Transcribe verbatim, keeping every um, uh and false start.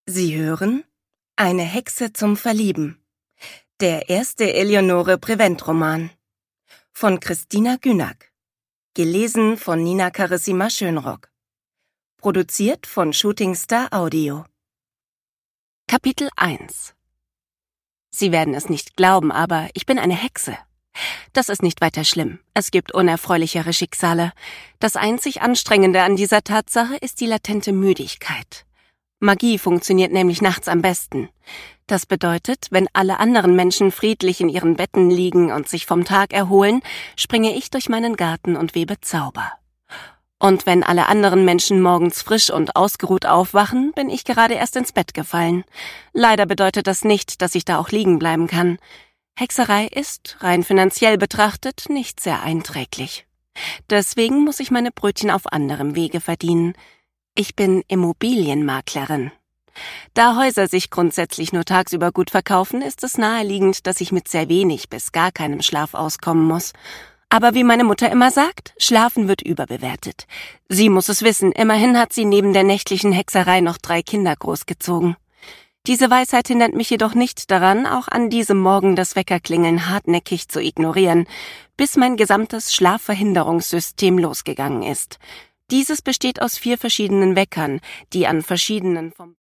Sie hören Eine Hexe zum Verlieben. Der erste Eleonore Prevent-Roman. Von Christina Günack. Gelesen von Nina Carissima Schönrock. Produziert von Shooting Star Audio. Kapitel eins. Sie werden es nicht glauben, aber ich bin eine Hexe. Das ist nicht weiter schlimm. Es gibt unerfreulichere Schicksale. Das einzig Anstrengende an dieser Tatsache ist die latente Müdigkeit. Magie funktioniert nämlich nachts am besten. Das bedeutet, wenn alle anderen Menschen friedlich in ihren Betten liegen und sich vom Tag erholen, springe ich durch meinen Garten und webe Zauber. Und wenn alle anderen Menschen morgens frisch und ausgeruht aufwachen, bin ich gerade erst ins Bett gefallen. Leider bedeutet das nicht, dass ich da auch liegen bleiben kann. Hexerei ist, rein finanziell betrachtet, nicht sehr einträglich. Deswegen muss ich meine Brötchen auf anderem Wege verdienen. Ich bin Immobilienmaklerin. Da Häuser sich grundsätzlich nur tagsüber gut verkaufen, ist es naheliegend, dass ich mit sehr wenig bis gar keinem Schlaf auskommen muss. Aber wie meine Mutter immer sagt, Schlafen wird überbewertet. Sie muss es wissen, immerhin hat sie neben der nächtlichen Hexerei noch drei Kinder großgezogen. Diese Weisheit hindert mich jedoch nicht daran, auch an diesem Morgen das Weckerklingeln hartnäckig zu ignorieren, bis mein gesamtes Schlafverhinderungssystem losgegangen ist. Dieses besteht aus vier verschiedenen Weckern, die an verschiedenen vom